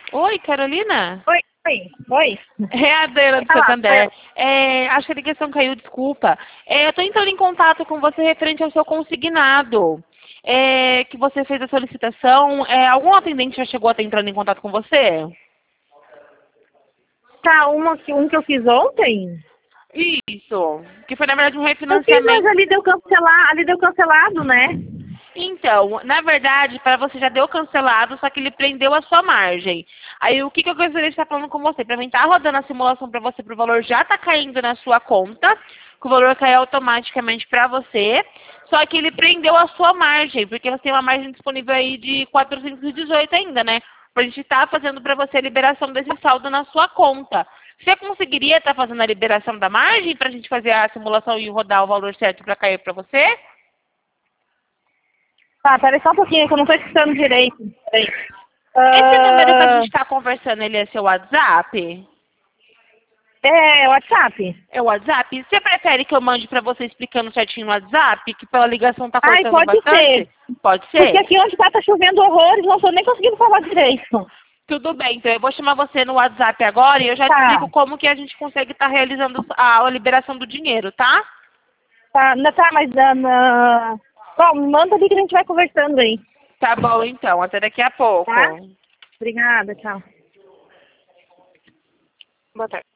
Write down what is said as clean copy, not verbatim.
Oi, Carolina? Oi, oi, oi. É a Adriana do Santander. Acho que a ligação caiu, desculpa. Eu estou entrando em contato com você referente ao seu consignado. Que você fez a solicitação. Algum atendente já chegou a estar entrando em contato com você? Tá, um que eu fiz ontem? Isso. Que foi, na verdade, um Eu fiz, mas refinanciamento. ali deu cancelado, né? Então, na verdade, para você já deu cancelado, só que ele prendeu a sua margem. Aí, o que eu gostaria de estar falando com você? Para mim estar rodando a simulação para você, para o valor já tá caindo na sua conta, que o valor cai automaticamente para você, só que ele prendeu a sua margem, porque você tem uma margem disponível aí de 418 ainda, né? Pra gente estar fazendo para você a liberação desse saldo na sua conta. Você conseguiria estar fazendo a liberação da margem para a gente fazer a simulação e rodar o valor certo para cair para você? Tá, peraí só um pouquinho, que eu não tô escutando direito. Peraí. Esse número que a gente Ah, está conversando, ele é seu WhatsApp? é WhatsApp. É o WhatsApp? Você prefere que eu mande para você explicando certinho no WhatsApp, que pela ligação tá Ai, cortando pode ser. bastante? Pode Porque ser? aqui onde tá chovendo horrores, não tô nem conseguindo falar direito. Tudo bem, então eu vou chamar você no WhatsApp agora e eu já te Tá, explico como que a gente consegue estar realizando a liberação do dinheiro, tá? tá, mas... Bom, manda ali que a gente vai conversando aí. Tá bom, então. Até daqui a pouco. Tá? Obrigada, tchau. Boa tarde.